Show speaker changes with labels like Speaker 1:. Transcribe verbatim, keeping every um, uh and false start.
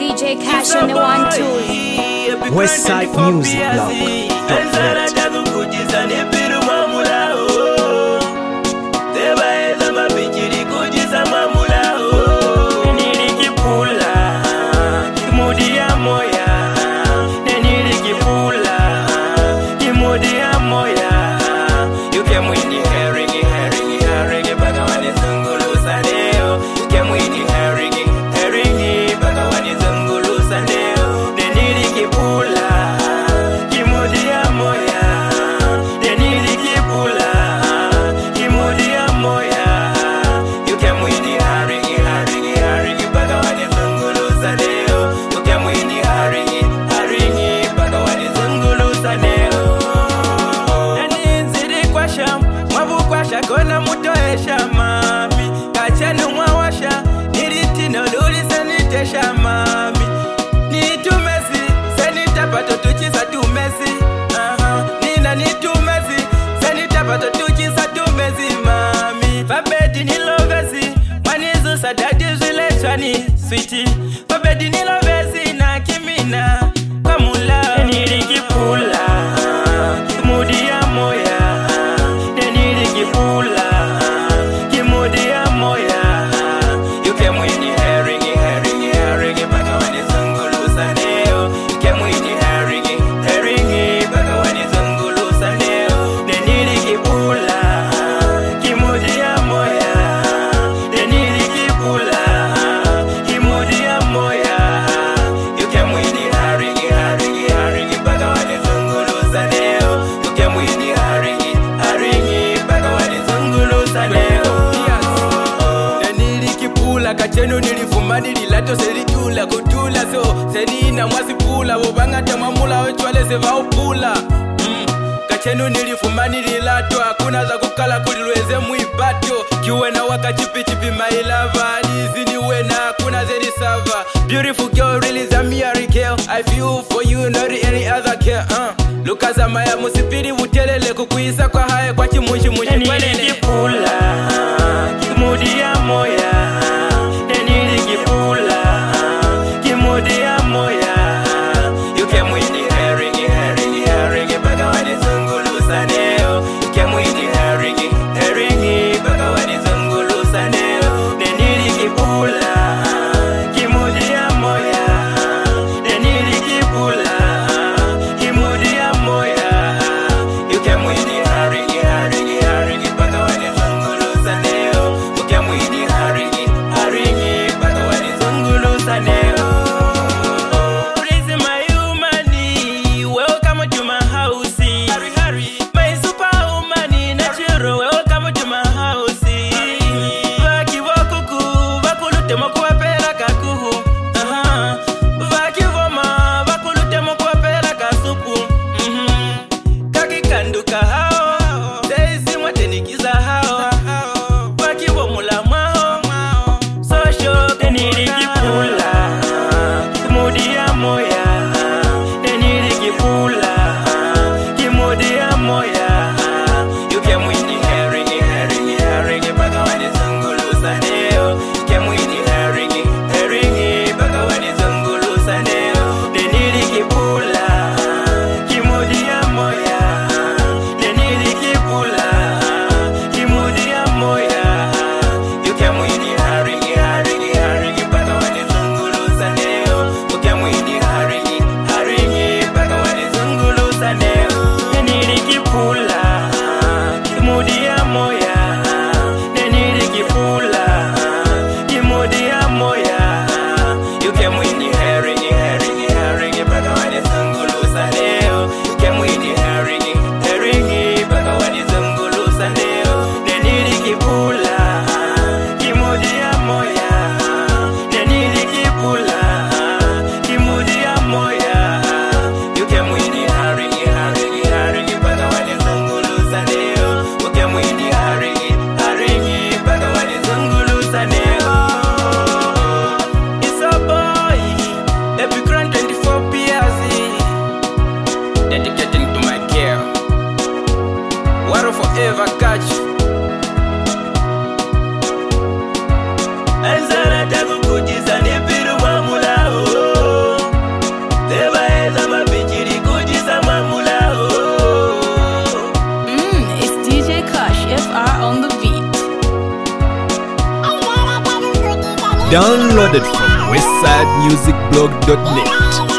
Speaker 1: D J Cash on the one two.
Speaker 2: Westside Music Blog.
Speaker 3: Kona mutoesha mami Kachanu mwawasha Niriti no luli sanitesha mami Nitumezi Senita pato tuchisa tumezi uh-huh. Nina nitumezi Senita pato tuchisa tumezi mami Fabedi nilovezi Manizu sadadi zile chani Sweetie Fabedi nilovezi na kimina Kwa mula Niriki pula Mudi ya moya Kachenu nilifuma nililato serikula kutula so senina mwasipula wobanga tamamula ochwale seva upula mm. Kachenu nilifuma nililato hakuna za kukala kulilweze muibato kiwe na waka chipi chipi my lover Lizi niwe na hakuna zedi sava Beautiful girl really za miyari girl I feel for you not any other care uh. Luka za maya musipiri utelele kukuisa kwa hae kwa chimushi mushi kwenene Nikipula kimudi ya moya
Speaker 2: Downloaded from westside music blog dot net.